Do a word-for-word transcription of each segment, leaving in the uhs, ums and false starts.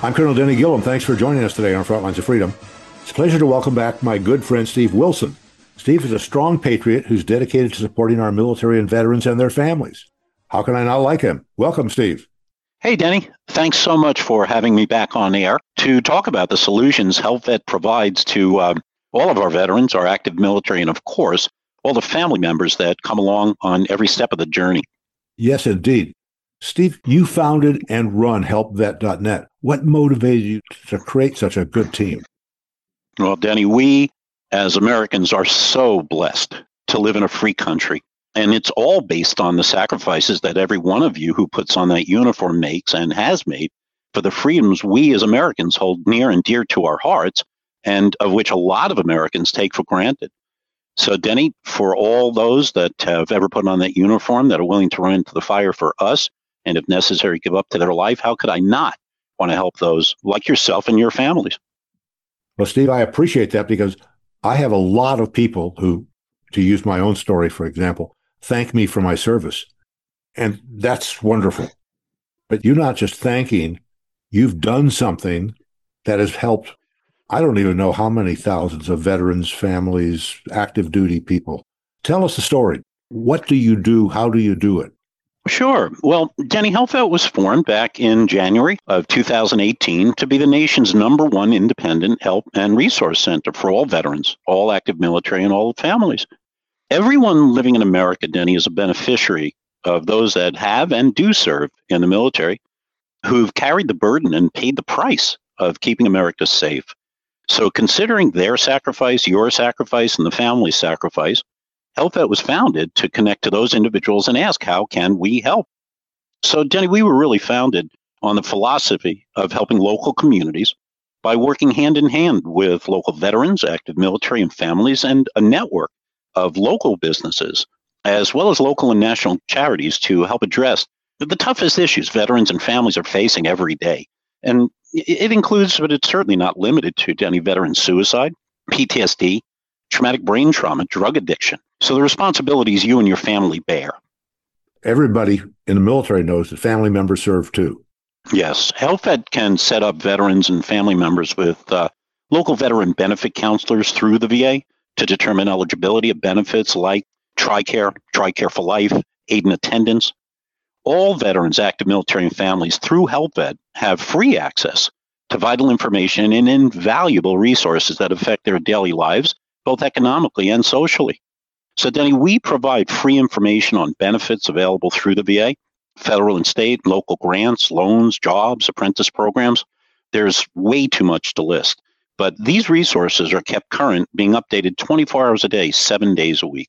I'm Colonel Denny Gillum. Thanks for joining us today on Frontlines of Freedom. It's a pleasure to welcome back my good friend Steve Wilson. Steve is a strong patriot who's dedicated to supporting our military and veterans and their families. How can I not like him? Welcome, Steve. Hey, Denny. Thanks so much for having me back on air to talk about the solutions Health Vet provides to uh, all of our veterans, our active military, and of course, all the family members that come along on every step of the journey. Yes, indeed. Steve, you founded and run help vet dot net. What motivated you to create such a good team? Well, Denny, we as Americans are so blessed to live in a free country. And it's all based on the sacrifices that every one of you who puts on that uniform makes and has made for the freedoms we as Americans hold near and dear to our hearts, and of which a lot of Americans take for granted. So, Denny, for all those that have ever put on that uniform, that are willing to run into the fire for us, and if necessary, give up to their life, how could I not want to help those like yourself and your families? Well, Steve, I appreciate that because I have a lot of people who, to use my own story, for example, thank me for my service. And that's wonderful. But you're not just thanking, you've done something that has helped, I don't even know how many thousands of veterans, families, active duty people. Tell us the story. What do you do? How do you do it? Sure. Well, Denny, Health Vet was formed back in January of two thousand eighteen to be the nation's number one independent help and resource center for all veterans, all active military, and all families. Everyone living in America, Denny, is a beneficiary of those that have and do serve in the military, who've carried the burden and paid the price of keeping America safe. So considering their sacrifice, your sacrifice, and the family's sacrifice, Health Vet was founded to connect to those individuals and ask, how can we help? So, Denny, we were really founded on the philosophy of helping local communities by working hand in hand with local veterans, active military, and families, and a network of local businesses, as well as local and national charities to help address the toughest issues veterans and families are facing every day. And it includes, but it's certainly not limited to, Denny, veteran suicide, P T S D, traumatic brain trauma, drug addiction. So the responsibilities you and your family bear. Everybody in the military knows that family members serve too. Yes. Health Vet can set up veterans and family members with uh, local veteran benefit counselors through the V A to determine eligibility of benefits like TRICARE, TRICARE for Life, aid and attendance. All veterans, active military, and families through Health Vet have free access to vital information and invaluable resources that affect their daily lives, both economically and socially. So, Denny, we provide free information on benefits available through the V A, federal and state, local grants, loans, jobs, apprentice programs. There's way too much to list. But these resources are kept current, being updated twenty-four hours a day, seven days a week.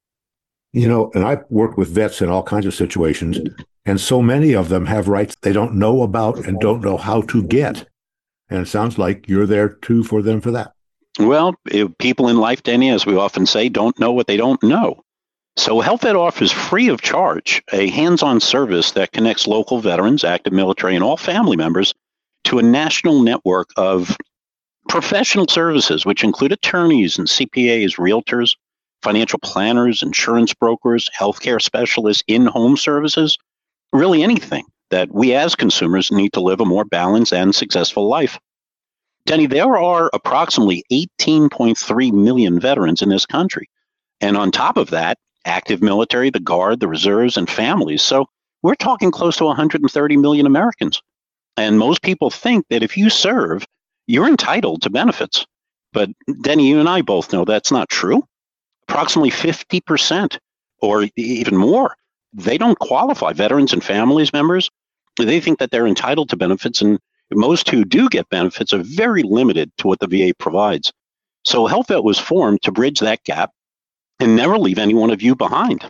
You know, and I've worked with vets in all kinds of situations, and so many of them have rights they don't know about and don't know how to get. And it sounds like you're there too for them for that. Well, people in life, Denny, as we often say, don't know what they don't know. So Health Vet offers free of charge a hands-on service that connects local veterans, active military, and all family members to a national network of professional services, which include attorneys and C P As, realtors, financial planners, insurance brokers, healthcare specialists, in-home services, really anything that we as consumers need to live a more balanced and successful life. Denny, there are approximately eighteen point three million veterans in this country. And on top of that, active military, the Guard, the reserves, and families. So we're talking close to one hundred thirty million Americans. And most people think that if you serve, you're entitled to benefits. But Denny, you and I both know that's not true. Approximately fifty percent or even more, they don't qualify. Veterans and families members, they think that they're entitled to benefits, and most who do get benefits are very limited to what the V A provides. So Health Vet was formed to bridge that gap and never leave any one of you behind.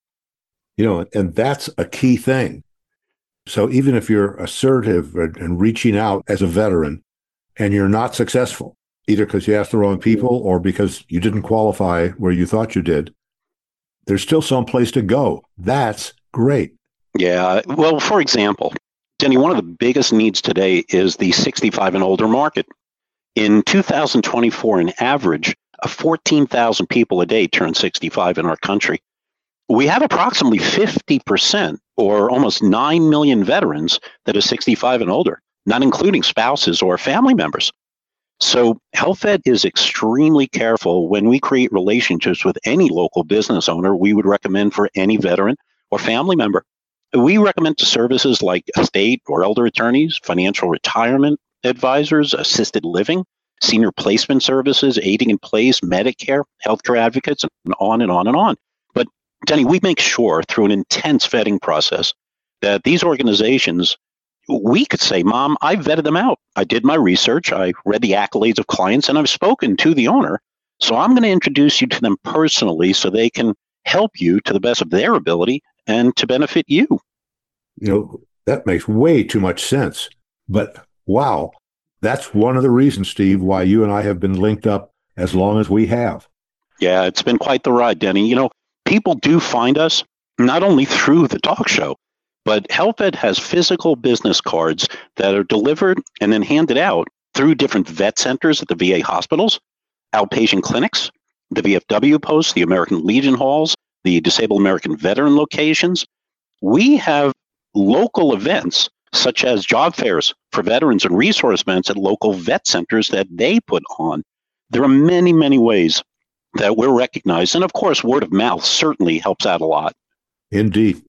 You know, and that's a key thing. So even if you're assertive and reaching out as a veteran and you're not successful, either because you asked the wrong people or because you didn't qualify where you thought you did, there's still some place to go. That's great. Yeah. Well, for example, Denny, one of the biggest needs today is the sixty-five and older market. In two thousand twenty-four, an average of fourteen thousand people a day turn sixty-five in our country. We have approximately fifty percent, or almost nine million veterans that are sixty-five and older. not including spouses or family members. So Health Vet is extremely careful when we create relationships with any local business owner we would recommend for any veteran or family member. We recommend to services like estate or elder attorneys, financial retirement advisors, assisted living, senior placement services, aiding in place, Medicare, healthcare advocates, and on and on and on. But Denny, we make sure through an intense vetting process that these organizations, we could say, Mom, I vetted them out. I did my research. I read the accolades of clients, and I've spoken to the owner. So I'm going to introduce you to them personally so they can help you to the best of their ability and to benefit you. You know, that makes way too much sense. But wow, that's one of the reasons, Steve, why you and I have been linked up as long as we have. Yeah, it's been quite the ride, Denny. You know, people do find us not only through the talk show, but Health Vet has physical business cards that are delivered and then handed out through different vet centers at the V A hospitals, outpatient clinics, the V F W posts, the American Legion halls, the Disabled American Veteran locations. We have local events such as job fairs for veterans and resource events at local vet centers that they put on. There are many, many ways that we're recognized. And of course, word of mouth certainly helps out a lot. Indeed.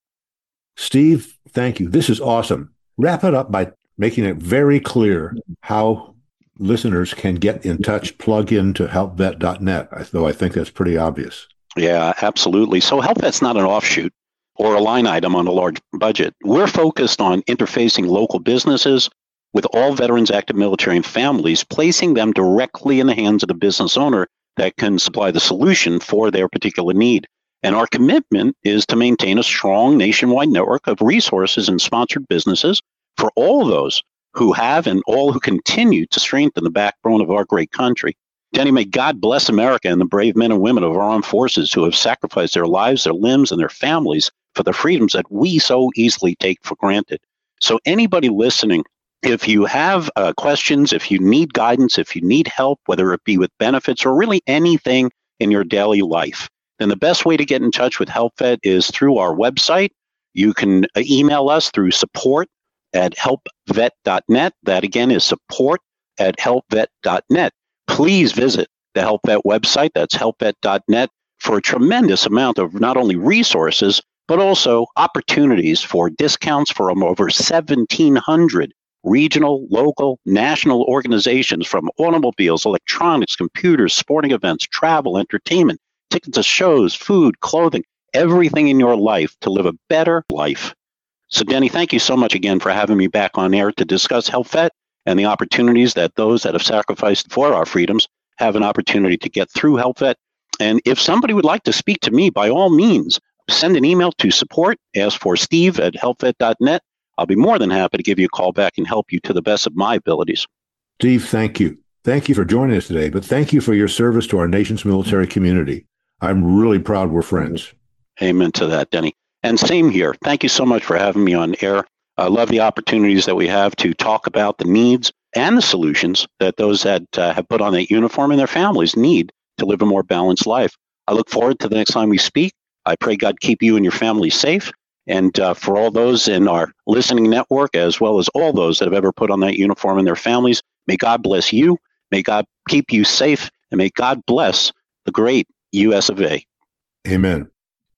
Steve, thank you. This is awesome. Wrap it up by making it very clear how listeners can get in touch, plug into help vet dot net, though I think that's pretty obvious. Yeah, absolutely. So Health Vet's not an offshoot or a line item on a large budget. We're focused on interfacing local businesses with all veterans, active military, and families, placing them directly in the hands of the business owner that can supply the solution for their particular need. And our commitment is to maintain a strong nationwide network of resources and sponsored businesses for all those who have and all who continue to strengthen the backbone of our great country. Denny, may God bless America and the brave men and women of our armed forces who have sacrificed their lives, their limbs, and their families for the freedoms that we so easily take for granted. So anybody listening, if you have uh, questions, if you need guidance, if you need help, whether it be with benefits or really anything in your daily life, then the best way to get in touch with Health Vet is through our website. You can email us through support at help vet dot net. That again is support at help vet dot net. Please visit the Health Vet website. That's help vet dot net for a tremendous amount of not only resources, but also opportunities for discounts from over seventeen hundred regional, local, national organizations, from automobiles, electronics, computers, sporting events, travel, entertainment, tickets to shows, food, clothing, everything in your life to live a better life. So, Denny, thank you so much again for having me back on air to discuss Health Vet and the opportunities that those that have sacrificed for our freedoms have an opportunity to get through Health Vet. And if somebody would like to speak to me, by all means, send an email to support, ask for Steve at help vet dot net. I'll be more than happy to give you a call back and help you to the best of my abilities. Steve, thank you. Thank you for joining us today, but thank you for your service to our nation's military community. I'm really proud we're friends. Amen to that, Denny. And same here. Thank you so much for having me on air. I love the opportunities that we have to talk about the needs and the solutions that those that uh, have put on that uniform and their families need to live a more balanced life. I look forward to the next time we speak. I pray God keep you and your family safe. And uh, for all those in our listening network, as well as all those that have ever put on that uniform and their families, may God bless you. May God keep you safe. And may God bless the great U S of A. Amen.